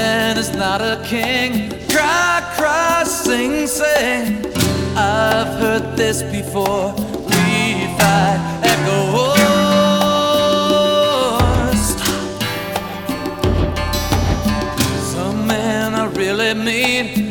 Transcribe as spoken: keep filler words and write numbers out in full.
man is not a king. Cry, cry, sing, sing. I've heard this before. We've had echoes. Some men are really mean.